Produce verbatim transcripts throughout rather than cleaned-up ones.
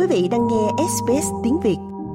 vị đang nghe ét bê ét tiếng Việt.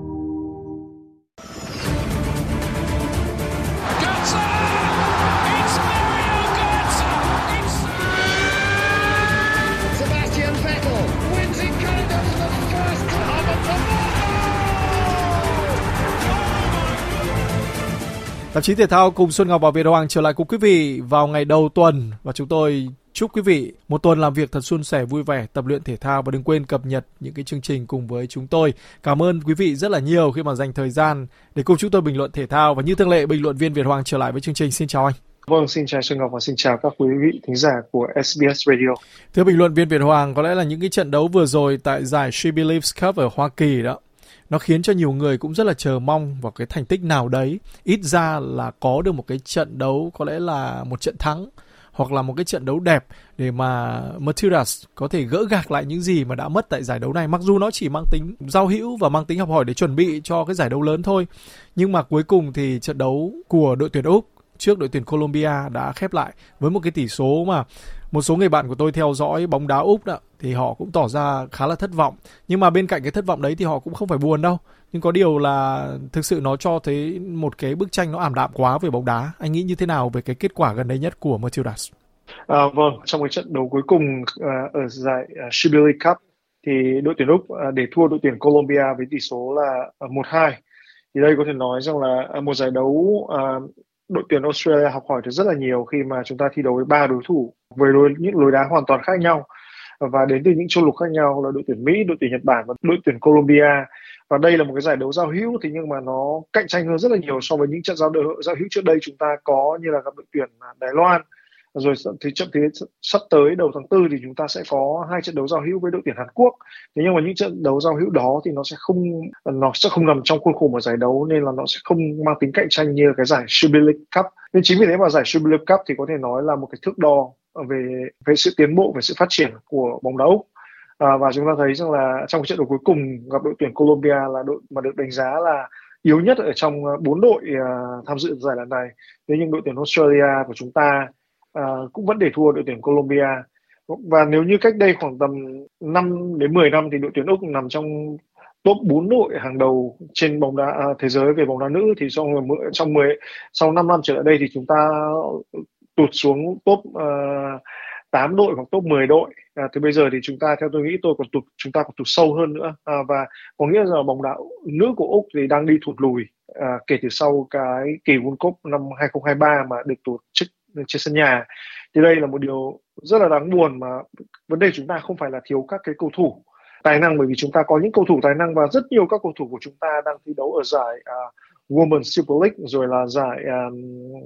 Tạp chí Thể thao cùng Xuân Ngọc và Việt Hoàng trở lại cùng quý vị vào ngày đầu tuần, và chúng tôi chúc quý vị một tuần làm việc thật suôn sẻ, vui vẻ, tập luyện thể thao và đừng quên cập nhật những cái chương trình cùng với chúng tôi. Cảm ơn quý vị rất là nhiều khi mà dành thời gian để cùng chúng tôi bình luận thể thao, và như thường lệ, bình luận viên Việt Hoàng trở lại với chương trình. Xin chào anh. Vâng, xin chào Xuân Ngọc và xin chào các quý vị thính giả của ét bê ét Radio. Thưa bình luận viên Việt Hoàng, có lẽ là những cái trận đấu vừa rồi tại giải She Believes Cup ở Hoa Kỳ đó, nó khiến cho nhiều người cũng rất là chờ mong vào cái thành tích nào đấy. Ít ra là có được một cái trận đấu, có lẽ là một trận thắng hoặc là một cái trận đấu đẹp để mà Matildas có thể gỡ gạc lại những gì mà đã mất tại giải đấu này. Mặc dù nó chỉ mang tính giao hữu và mang tính học hỏi để chuẩn bị cho cái giải đấu lớn thôi, nhưng mà cuối cùng thì trận đấu của đội tuyển Úc trước đội tuyển Colombia đã khép lại với một cái tỷ số mà một số người bạn của tôi theo dõi bóng đá Úc đó, thì họ cũng tỏ ra khá là thất vọng. Nhưng mà bên cạnh cái thất vọng đấy thì họ cũng không phải buồn đâu. Nhưng có điều là thực sự nó cho thấy một cái bức tranh nó ảm đạm quá về bóng đá. Anh nghĩ như thế nào về cái kết quả gần đây nhất của Matildas? À, vâng, trong cái trận đấu cuối cùng uh, ở giải uh, She Believes Cup thì đội tuyển Úc uh, để thua đội tuyển Colombia với tỷ số là uh, một hai. Thì đây có thể nói rằng là uh, một giải đấu uh, đội tuyển Australia học hỏi được rất là nhiều khi mà chúng ta thi đấu với ba đối thủ với lối, những lối đá hoàn toàn khác nhau và đến từ những châu lục khác nhau, là đội tuyển Mỹ, đội tuyển Nhật Bản và đội tuyển Colombia. Và đây là một cái giải đấu giao hữu, thì nhưng mà nó cạnh tranh hơn rất là nhiều so với những trận giao đấu giao hữu trước đây chúng ta có, như là gặp đội tuyển Đài Loan. Rồi thì trận thế sắp tới đầu tháng tư thì chúng ta sẽ có hai trận đấu giao hữu với đội tuyển Hàn Quốc. Thế nhưng mà những trận đấu giao hữu đó thì nó sẽ không nó sẽ không nằm trong khuôn khổ một giải đấu, nên là nó sẽ không mang tính cạnh tranh như cái giải She Believes Cup. Nên chính vì thế mà giải She Believes Cup thì có thể nói là một cái thước đo về về sự tiến bộ, về sự phát triển của bóng đá Úc. À, và chúng ta thấy rằng là trong cái trận đấu cuối cùng gặp đội tuyển Colombia là đội mà được đánh giá là yếu nhất ở trong bốn đội uh, tham dự giải lần này. Thế nhưng đội tuyển Australia của chúng ta uh, cũng vẫn để thua đội tuyển Colombia. Và nếu như cách đây khoảng tầm năm đến mười năm thì đội tuyển Úc nằm trong top bốn đội hàng đầu trên bóng đá uh, thế giới về bóng đá nữ, thì trong trong mười sau năm năm trở lại đây thì chúng ta tụt xuống top uh, tám đội hoặc top mười đội. À, thì bây giờ thì chúng ta, theo tôi nghĩ, tôi còn tụt chúng ta còn tụt sâu hơn nữa. À, và có nghĩa là bóng đá nữ của Úc thì đang đi thụt lùi à, kể từ sau cái kỳ World Cup năm hai không hai ba mà được tổ chức trên sân nhà. Thì đây là một điều rất là đáng buồn, mà vấn đề chúng ta không phải là thiếu các cái cầu thủ tài năng, bởi vì chúng ta có những cầu thủ tài năng và rất nhiều các cầu thủ của chúng ta đang thi đấu ở giải uh, Women's Super League, rồi là giải um,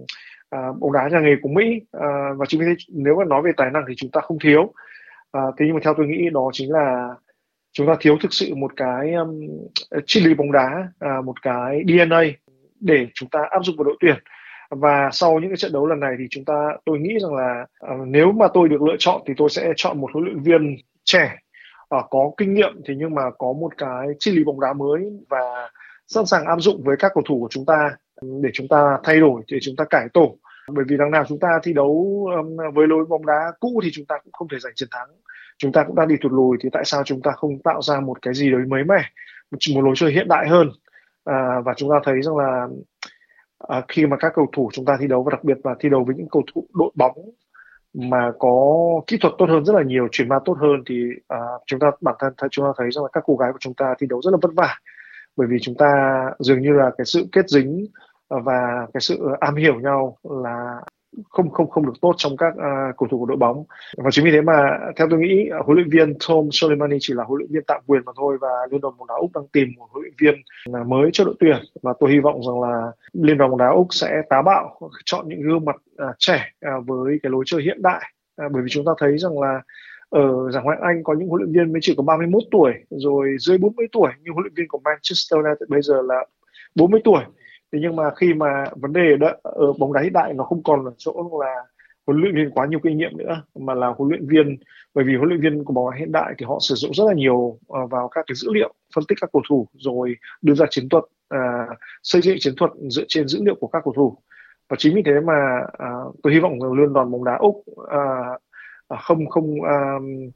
À, bóng đá nhà nghề của Mỹ. À, và chính vì thế nếu mà nói về tài năng thì chúng ta không thiếu. À, thế nhưng mà theo tôi nghĩ đó chính là chúng ta thiếu thực sự một cái um, triết lý bóng đá, à, một cái đê en a để chúng ta áp dụng vào đội tuyển. Và sau những cái trận đấu lần này thì chúng ta, tôi nghĩ rằng là à, nếu mà tôi được lựa chọn thì tôi sẽ chọn một huấn luyện viên trẻ, à, có kinh nghiệm, thì nhưng mà có một cái triết lý bóng đá mới và sẵn sàng áp dụng với các cầu thủ của chúng ta để chúng ta thay đổi, để chúng ta cải tổ. Bởi vì đằng nào chúng ta thi đấu um, với lối bóng đá cũ thì chúng ta cũng không thể giành chiến thắng, chúng ta cũng đang đi thụt lùi, thì tại sao chúng ta không tạo ra một cái gì đấy mới mẻ, một, một lối chơi hiện đại hơn. À, và chúng ta thấy rằng là à, khi mà các cầu thủ chúng ta thi đấu, và đặc biệt là thi đấu với những cầu thủ đội bóng mà có kỹ thuật tốt hơn rất là nhiều, chuyển ma tốt hơn, thì à, chúng ta bản thân chúng ta thấy rằng là các cô gái của chúng ta thi đấu rất là vất vả, bởi vì chúng ta dường như là cái sự kết dính và cái sự am hiểu nhau là không không không được tốt trong các uh, cầu thủ của đội bóng. Và chính vì thế mà theo tôi nghĩ huấn luyện viên Tom Soleimani chỉ là huấn luyện viên tạm quyền mà thôi, và Liên đoàn bóng đá Úc đang tìm một huấn luyện viên mới cho đội tuyển. Và tôi hy vọng rằng là Liên đoàn bóng đá Úc sẽ táo bạo chọn những gương mặt uh, trẻ uh, với cái lối chơi hiện đại, uh, bởi vì chúng ta thấy rằng là ở giải Ngoại hạng Anh có những huấn luyện viên mới chỉ có ba mươi mốt tuổi, rồi dưới bốn mươi tuổi, như huấn luyện viên của Manchester United bây giờ là bốn mươi tuổi. Thế nhưng mà khi mà vấn đề đó, ở bóng đá hiện đại nó không còn ở chỗ là huấn luyện viên quá nhiều kinh nghiệm nữa, mà là huấn luyện viên, bởi vì huấn luyện viên của bóng đá hiện đại thì họ sử dụng rất là nhiều vào các cái dữ liệu, phân tích các cầu thủ, rồi đưa ra chiến thuật, à, xây dựng chiến thuật dựa trên dữ liệu của các cầu thủ. Và chính vì thế mà à, tôi hy vọng Liên đoàn bóng đá Úc à, không không à,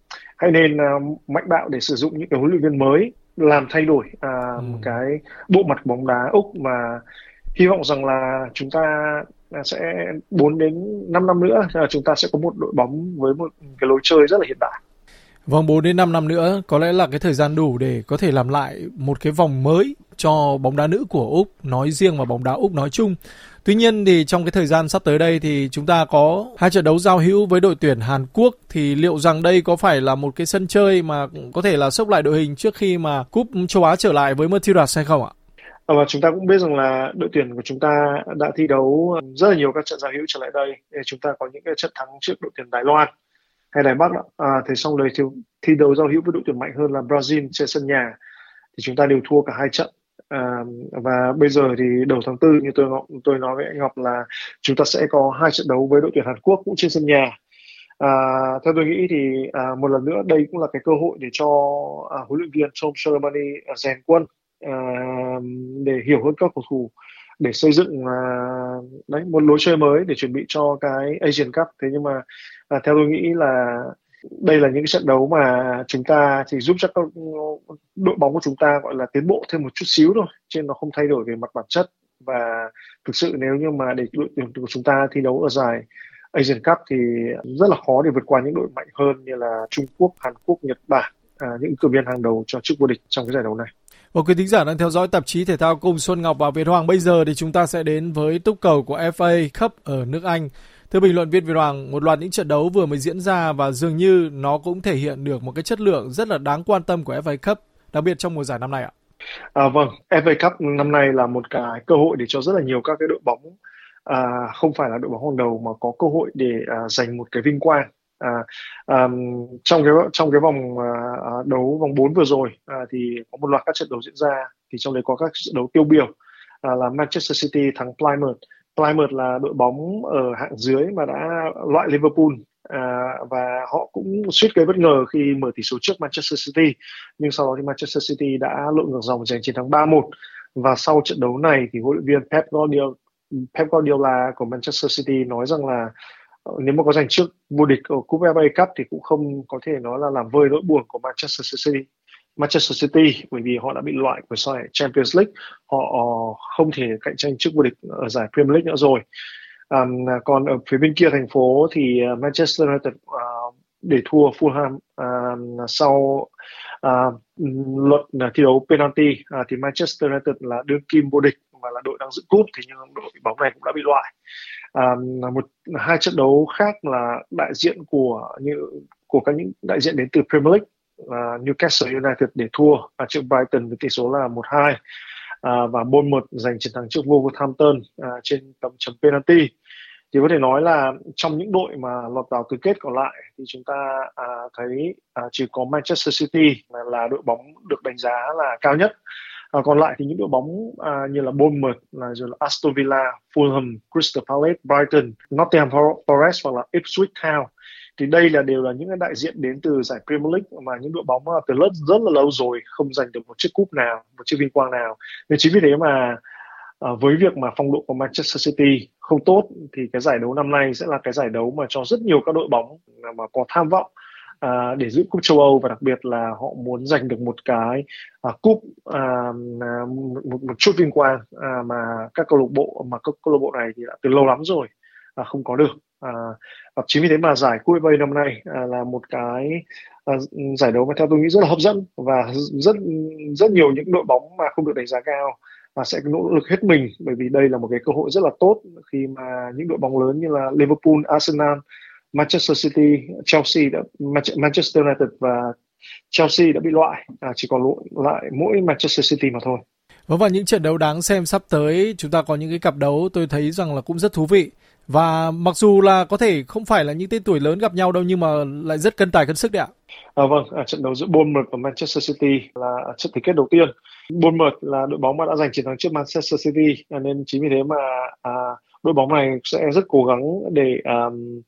hãy nên uh, mạnh bạo để sử dụng những cái huấn luyện viên mới làm thay đổi Ừ. uh, cái bộ mặt bóng đá Úc, mà hy vọng rằng là chúng ta sẽ bốn đến năm năm nữa là chúng ta sẽ có một đội bóng với một cái lối chơi rất là hiện đại. Vòng bốn đến năm năm nữa có lẽ là cái thời gian đủ để có thể làm lại một cái vòng mới cho bóng đá nữ của Úc nói riêng và bóng đá Úc nói chung. Tuy nhiên thì trong cái thời gian sắp tới đây thì chúng ta có hai trận đấu giao hữu với đội tuyển Hàn Quốc, thì liệu rằng đây có phải là một cái sân chơi mà có thể là xốc lại đội hình trước khi mà cúp châu Á trở lại với Matildas hay không ạ? Và chúng ta cũng biết rằng là đội tuyển của chúng ta đã thi đấu rất là nhiều các trận giao hữu trở lại đây. Chúng ta có những cái trận thắng trước đội tuyển Đài Loan hay Đài Bắc, à, thì xong rồi thi, thi đấu giao hữu với đội tuyển mạnh hơn là Brazil trên sân nhà thì chúng ta đều thua cả hai trận. À, và bây giờ thì đầu tháng tư như tôi tôi nói với anh Ngọc là chúng ta sẽ có hai trận đấu với đội tuyển Hàn Quốc cũng trên sân nhà. À, theo tôi nghĩ thì à, một lần nữa đây cũng là cái cơ hội để cho à, huấn luyện viên Tom Shermani à, rèn quân à, để hiểu hơn các cầu thủ, để xây dựng à, đấy một lối chơi mới để chuẩn bị cho cái Asian Cup. Thế nhưng mà à, theo tôi nghĩ là đây là những cái trận đấu mà chúng ta chỉ giúp cho các đội bóng của chúng ta gọi là tiến bộ thêm một chút xíu thôi, chứ nó không thay đổi về mặt bản chất. Và thực sự nếu như mà để đội tuyển của chúng ta thi đấu ở giải Asian Cup thì rất là khó để vượt qua những đội mạnh hơn như là Trung Quốc, Hàn Quốc, Nhật Bản, à, những ứng cử viên hàng đầu cho chức vô địch trong cái giải đấu này. Và quý thính giả đang theo dõi tạp chí thể thao cùng Xuân Ngọc và Việt Hoàng. Bây giờ thì chúng ta sẽ đến với túc cầu của ép a Cup ở nước Anh. Thưa bình luận viên Việt Hoàng, một loạt những trận đấu vừa mới diễn ra và dường như nó cũng thể hiện được một cái chất lượng rất là đáng quan tâm của ép a Cup, đặc biệt trong mùa giải năm nay ạ. À, vâng, ép a Cup năm nay là một cái cơ hội để cho rất là nhiều các cái đội bóng à, không phải là đội bóng hàng đầu mà có cơ hội để à, giành một cái vinh quang. À, à, trong cái trong cái vòng à, đấu vòng bốn vừa rồi à, thì có một loạt các trận đấu diễn ra, thì trong đấy có các trận đấu tiêu biểu à, là Manchester City thắng Plymouth. Plymouth là đội bóng ở hạng dưới mà đã loại Liverpool, à, và họ cũng suýt gây bất ngờ khi mở tỷ số trước Manchester City, nhưng sau đó thì Manchester City đã lội ngược dòng giành chiến thắng ba một. Và sau trận đấu này thì huấn luyện viên Pep Guardiola, Pep Guardiola của Manchester City nói rằng là nếu mà có giành trước vô địch ở cúp ép a Cup thì cũng không có thể nói là làm vơi nỗi buồn của Manchester City. Manchester City bởi vì họ đã bị loại của giải Champions League, họ không thể cạnh tranh chức vô địch ở giải Premier League nữa rồi. Um, còn ở phía bên kia thành phố thì Manchester United uh, để thua Fulham uh, sau uh, luật thi đấu penalty uh, thì Manchester United là đương kim vô địch và là đội đang giữ cúp, thì nhưng đội bóng này cũng đã bị loại. Um, một hai trận đấu khác là đại diện của như của các những đại diện đến từ Premier League, uh, Newcastle United để thua uh, trước Brighton với tỷ số là một hai, uh, và Bournemouth giành chiến thắng trước Wolverhampton uh, trên tầm chấm penalty. Thì có thể nói là trong những đội mà lọt vào tứ kết còn lại thì chúng ta à, thấy à, chỉ có Manchester City là, là đội bóng được đánh giá là cao nhất. À, còn lại thì những đội bóng à, như là Bournemouth, là rồi là Aston Villa, Fulham, Crystal Palace, Brighton, Nottingham Forest hoặc là Ipswich Town, thì đây là đều là những cái đại diện đến từ giải Premier League mà những đội bóng từ rất rất là lâu rồi không giành được một chiếc cúp nào, một chiếc vinh quang nào. Nên chính vì thế mà À, với việc mà phong độ của Manchester City không tốt thì cái giải đấu năm nay sẽ là cái giải đấu mà cho rất nhiều các đội bóng mà có tham vọng à, để giữ cúp châu Âu, và đặc biệt là họ muốn giành được một cái à, cúp à, một, một chút vinh quang à, mà các câu lạc bộ mà các câu lạc bộ này thì đã từ lâu lắm rồi à, không có được. À, và chính vì thế mà giải cúp ép a năm nay à, là một cái à, giải đấu mà theo tôi nghĩ rất là hấp dẫn, và rất rất nhiều những đội bóng mà không được đánh giá cao và sẽ nỗ lực hết mình, bởi vì đây là một cái cơ hội rất là tốt khi mà những đội bóng lớn như là Liverpool, Arsenal, Manchester City, Chelsea đã, Manchester United và Chelsea đã bị loại, à, chỉ còn lại mỗi Manchester City mà thôi. Vâng, và những trận đấu đáng xem sắp tới chúng ta có những cái cặp đấu tôi thấy rằng là cũng rất thú vị, và mặc dù là có thể không phải là những tên tuổi lớn gặp nhau đâu nhưng mà lại rất cân tài cân sức đấy ạ. À, vâng, à, trận đấu giữa Bournemouth và Manchester City là trận tứ kết đầu tiên. Bournemouth là đội bóng mà đã giành chiến thắng trước Manchester City, nên chính vì thế mà à, đội bóng này sẽ rất cố gắng để à,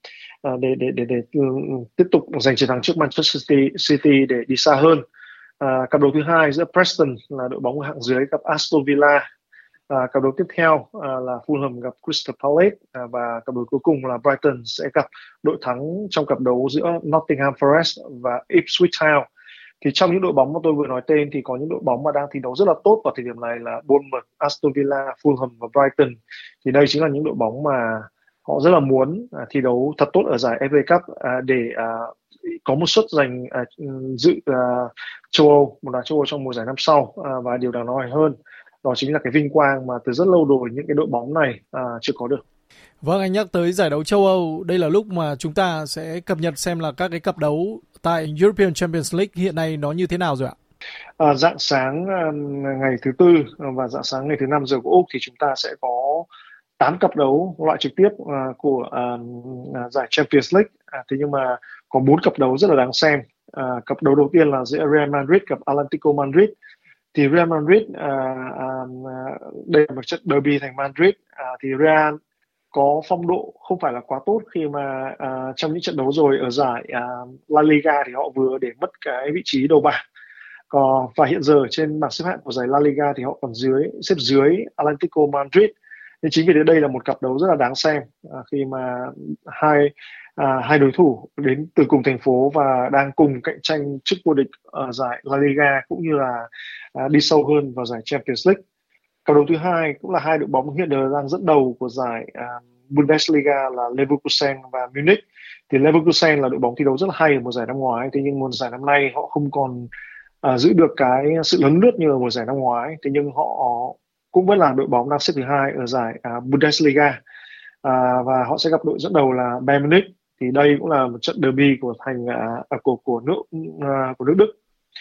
để, để để để để tiếp tục giành chiến thắng trước Manchester City để đi xa hơn. À, cặp đấu thứ hai giữa Preston là đội bóng hạng dưới gặp Aston Villa. À, cặp đấu tiếp theo à, là Fulham gặp Crystal Palace, à, và cặp đấu cuối cùng là Brighton sẽ gặp đội thắng trong cặp đấu giữa Nottingham Forest và Ipswich Town. Thì trong những đội bóng mà tôi vừa nói tên thì có những đội bóng mà đang thi đấu rất là tốt vào thời điểm này là Bournemouth, Aston Villa, Fulham và Brighton. Thì đây chính là những đội bóng mà họ rất là muốn à, thi đấu thật tốt ở giải ép a Cup à, để à, có một suất giành à, dự à, châu Âu, một đá châu Âu trong mùa giải năm sau. À, và điều đáng nói hơn đó chính là cái vinh quang mà từ rất lâu rồi những cái đội bóng này à, chưa có được. Vâng, anh nhắc tới giải đấu châu Âu, đây là lúc mà chúng ta sẽ cập nhật xem là các cái cặp đấu tại European Champions League hiện nay nó như thế nào rồi ạ? À, rạng sáng à, ngày thứ tư và rạng sáng ngày thứ năm giờ của Úc thì chúng ta sẽ có tám cặp đấu loại trực tiếp à, của à, à, giải Champions League. À, thế nhưng mà có bốn cặp đấu rất là đáng xem. À, cặp đấu đầu tiên là giữa Real Madrid gặp Atlético Madrid. Thì Real Madrid à, à, đây là một trận derby thành Madrid. À, thì Real có phong độ không phải là quá tốt khi mà à, trong những trận đấu rồi ở giải à, La Liga thì họ vừa để mất cái vị trí đầu bảng. Còn và hiện giờ trên bảng xếp hạng của giải La Liga thì họ còn dưới xếp dưới Atlético Madrid. Nên chính vì thế đây là một cặp đấu rất là đáng xem à, khi mà hai à, hai đối thủ đến từ cùng thành phố và đang cùng cạnh tranh chức vô địch ở giải La Liga cũng như là à, đi sâu hơn vào giải Champions League. Cặp đấu thứ hai cũng là hai đội bóng hiện giờ đang dẫn đầu của giải à, Bundesliga là Leverkusen và Munich. Thì Leverkusen là đội bóng thi đấu rất là hay ở mùa giải năm ngoái, thế nhưng mùa giải năm nay họ không còn à, giữ được cái sự lấn lướt như ở mùa giải năm ngoái. Thế nhưng họ cũng vẫn là đội bóng đang xếp thứ hai ở giải à, Bundesliga, à, và họ sẽ gặp đội dẫn đầu là Bayern Munich. Thì đây cũng là một trận derby của thành à, của của nước à, của nước Đức.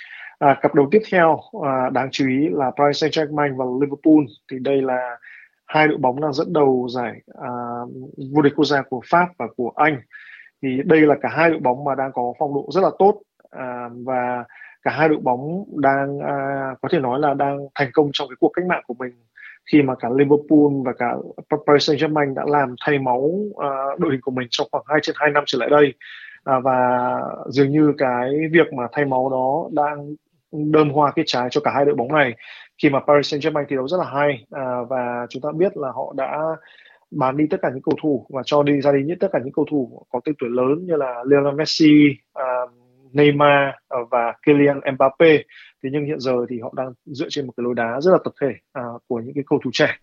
À, cặp đấu tiếp theo à, đáng chú ý là Paris Saint-Germain và Liverpool. Thì đây là hai đội bóng đang dẫn đầu giải à, vô địch quốc gia của Pháp và của Anh. Thì đây là cả hai đội bóng mà đang có phong độ rất là tốt, à, và cả hai đội bóng đang à, có thể nói là đang thành công trong cái cuộc cách mạng của mình, khi mà cả Liverpool và cả Paris Saint-Germain đã làm thay máu à, đội hình của mình trong khoảng hai trên hai năm trở lại đây. À, và dường như cái việc mà thay máu đó đang đơm hoa kết trái cho cả hai đội bóng này, khi mà Paris Saint-Germain thi đấu rất là hay, à, và chúng ta biết là họ đã bán đi tất cả những cầu thủ và cho đi ra đi nhất tất cả những cầu thủ có tên tuổi lớn như là Lionel Messi, uh, Neymar uh, và Kylian Mbappe. Thế nhưng hiện giờ thì họ đang dựa trên một cái lối đá rất là tập thể uh, của những cái cầu thủ trẻ.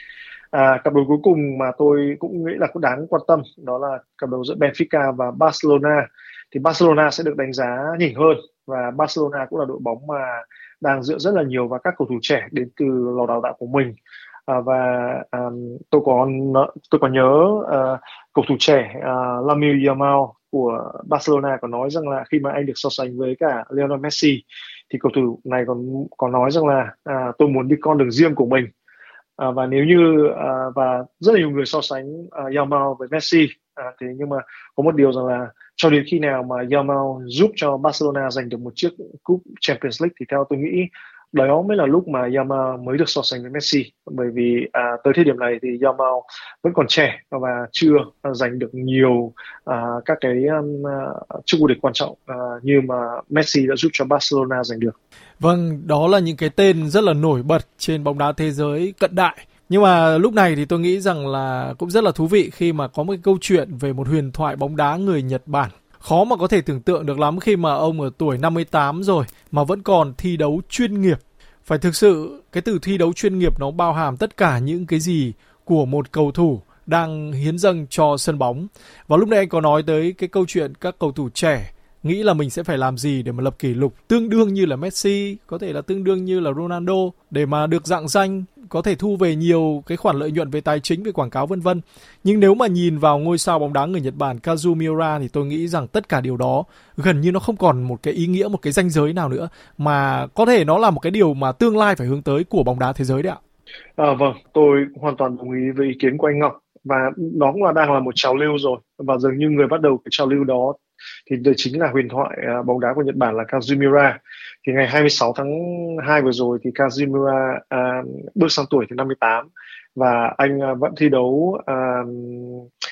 À, cặp đấu cuối cùng mà tôi cũng nghĩ là cũng đáng quan tâm đó là cặp đấu giữa Benfica và Barcelona. Thì Barcelona sẽ được đánh giá nhỉnh hơn, và Barcelona cũng là đội bóng mà đang dựa rất là nhiều vào các cầu thủ trẻ đến từ lò đào tạo của mình. À, và um, tôi còn tôi còn nhớ uh, cầu thủ trẻ uh, Lamine Yamal của Barcelona có nói rằng là khi mà anh được so sánh với cả Lionel Messi thì cầu thủ này còn còn nói rằng là uh, tôi muốn đi con đường riêng của mình. À, và nếu như à, và rất là nhiều người so sánh à, Yamal với Messi, à, thế nhưng mà có một điều rằng là cho đến khi nào mà Yamal giúp cho Barcelona giành được một chiếc cúp Champions League thì theo tôi nghĩ đó mới là lúc mà Yamal mới được so sánh với Messi, bởi vì à, tới thời điểm này thì Yamal vẫn còn trẻ và chưa giành được nhiều à, các cái um, chức vô địch quan trọng à, như mà Messi đã giúp cho Barcelona giành được. Vâng, đó là những cái tên rất là nổi bật trên bóng đá thế giới cận đại. Nhưng mà lúc này thì tôi nghĩ rằng là cũng rất là thú vị khi mà có một cái câu chuyện về một huyền thoại bóng đá người Nhật Bản. Khó mà có thể tưởng tượng được lắm khi mà ông ở tuổi năm mươi tám rồi mà vẫn còn thi đấu chuyên nghiệp. Phải thực sự cái từ thi đấu chuyên nghiệp nó bao hàm tất cả những cái gì của một cầu thủ đang hiến dâng cho sân bóng. Và lúc này anh có nói tới cái câu chuyện các cầu thủ trẻ nghĩ là mình sẽ phải làm gì để mà lập kỷ lục tương đương như là Messi, có thể là tương đương như là Ronaldo để mà được rạng danh, có thể thu về nhiều cái khoản lợi nhuận về tài chính, về quảng cáo vân vân. Nhưng nếu mà nhìn vào ngôi sao bóng đá người Nhật Bản Kazu Miura thì tôi nghĩ rằng tất cả điều đó gần như nó không còn một cái ý nghĩa, một cái ranh giới nào nữa, mà có thể nó là một cái điều mà tương lai phải hướng tới của bóng đá thế giới đấy ạ. À, vâng, tôi hoàn toàn đồng ý với ý kiến của anh Ngọc, và đó cũng là đang là một trào lưu rồi, và dường như người bắt đầu cái trào lưu đó thì đây chính là huyền thoại uh, bóng đá của Nhật Bản là Kazu Miura. Thì ngày hai mươi sáu tháng hai vừa rồi thì Kazu Miura uh, bước sang tuổi thứ năm mươi tám, và anh uh, vẫn thi đấu uh,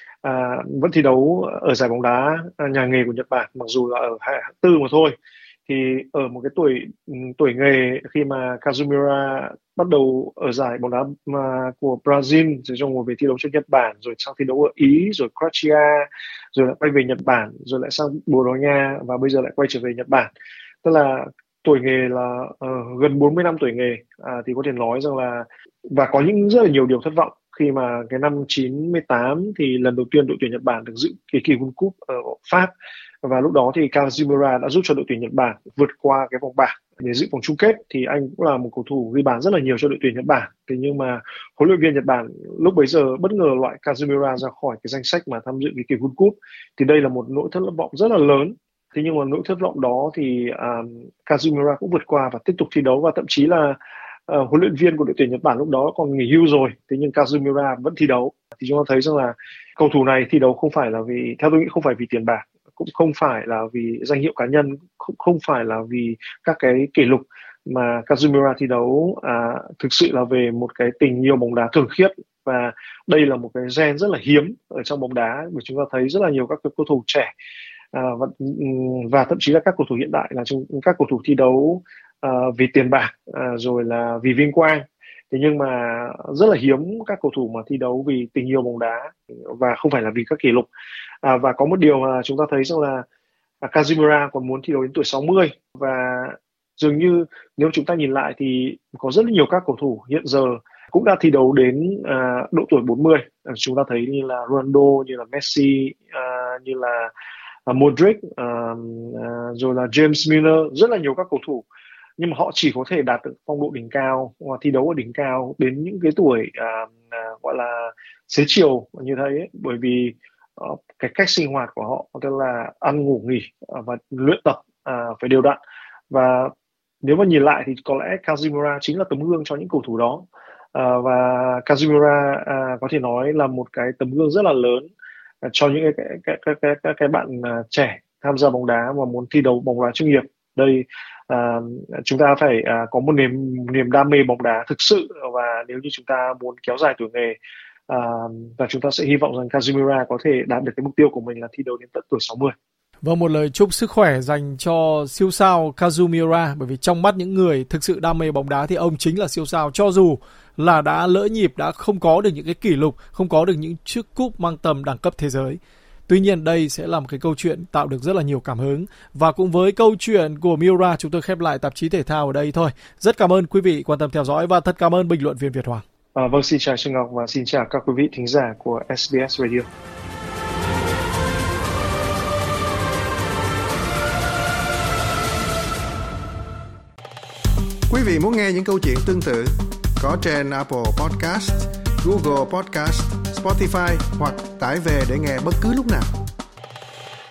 uh, vẫn thi đấu ở giải bóng đá uh, nhà nghề của Nhật Bản, mặc dù là ở hạng tư mà thôi. thì ở một cái tuổi tuổi nghề khi mà Kazumura bắt đầu ở giải bóng đá mà của Brazil, rồi trong mùa về thi đấu cho Nhật Bản, rồi sang thi đấu ở Ý, rồi Croatia, rồi lại quay về Nhật Bản, rồi lại sang Bồ Đào Nha và bây giờ lại quay trở về Nhật Bản. Tức là tuổi nghề là uh, gần bốn mươi năm tuổi nghề, à, thì có thể nói rằng là và có những rất là nhiều điều thất vọng khi mà cái năm chín mươi tám thì lần đầu tiên đội tuyển Nhật Bản được dự cái kỳ World Cup ở Pháp, và lúc đó thì Kazumura đã giúp cho đội tuyển Nhật Bản vượt qua cái vòng bảng để dự vòng chung kết. Thì anh cũng là một cầu thủ ghi bàn rất là nhiều cho đội tuyển Nhật Bản. Thế nhưng mà huấn luyện viên Nhật Bản lúc bấy giờ bất ngờ loại Kazumura ra khỏi cái danh sách mà tham dự cái kỳ World Cup, thì đây là một nỗi thất vọng rất là lớn. Thế nhưng mà nỗi thất vọng đó thì um, Kazumura cũng vượt qua và tiếp tục thi đấu, và thậm chí là uh, huấn luyện viên của đội tuyển Nhật Bản lúc đó còn nghỉ hưu rồi, thế nhưng Kazumura vẫn thi đấu. Thì chúng ta thấy rằng là cầu thủ này thi đấu không phải là vì, theo tôi nghĩ không phải vì tiền bạc, cũng không phải là vì danh hiệu cá nhân, không, không phải là vì các cái kỷ lục, mà Kazumura thi đấu à, thực sự là về một cái tình yêu bóng đá thuần khiết. Và đây là một cái gen rất là hiếm ở trong bóng đá, bởi chúng ta thấy rất là nhiều các cầu thủ trẻ à, và, và thậm chí là các cầu thủ hiện đại là trong các cầu thủ thi đấu à, vì tiền bạc à, rồi là vì vinh quang. Thế nhưng mà rất là hiếm các cầu thủ mà thi đấu vì tình yêu bóng đá và không phải là vì các kỷ lục. À, và có một điều mà chúng ta thấy rằng là à, Kazumura còn muốn thi đấu đến tuổi sáu mươi, và dường như nếu chúng ta nhìn lại thì có rất là nhiều các cầu thủ hiện giờ cũng đã thi đấu đến à, độ tuổi bốn mươi. À, chúng ta thấy như là Ronaldo, như là Messi, à, như là à, Modric, à, à, rồi là James Milner, rất là nhiều các cầu thủ. Nhưng mà họ chỉ có thể đạt được phong độ đỉnh cao và thi đấu ở đỉnh cao đến những cái tuổi à, à, gọi là xế chiều như thế ấy, bởi vì uh, cái cách sinh hoạt của họ, tức là ăn ngủ nghỉ uh, và luyện tập uh, phải đều đặn. Và nếu mà nhìn lại thì có lẽ Kazumura chính là tấm gương cho những cầu thủ đó. Uh, và Kazumura uh, có thể nói là một cái tấm gương rất là lớn uh, cho những cái cái cái cái cái, cái, cái bạn uh, trẻ tham gia bóng đá và muốn thi đấu bóng đá chuyên nghiệp. Đây uh, chúng ta phải uh, có một niềm niềm đam mê bóng đá thực sự, và nếu như chúng ta muốn kéo dài tuổi nghề uh, và chúng ta sẽ hy vọng rằng Kazumura có thể đạt được cái mục tiêu của mình là thi đấu đến tận tuổi sáu mươi. Vâng, một lời chúc sức khỏe dành cho siêu sao Kazumura, bởi vì trong mắt những người thực sự đam mê bóng đá thì ông chính là siêu sao, cho dù là đã lỡ nhịp, đã không có được những cái kỷ lục, không có được những chiếc cúp mang tầm đẳng cấp thế giới. Tuy nhiên đây sẽ là một cái câu chuyện tạo được rất là nhiều cảm hứng. Và cũng với câu chuyện của Miura, chúng tôi khép lại tạp chí thể thao ở đây thôi. Rất cảm ơn quý vị quan tâm theo dõi và thật cảm ơn bình luận viên Việt Hoàng. À, vâng, xin chào Trương Ngọc và xin chào các quý vị thính giả của ét bê ét Radio. Quý vị muốn nghe những câu chuyện tương tự có trên Apple Podcast, Google Podcast, Spotify hoặc tải về để nghe bất cứ lúc nào.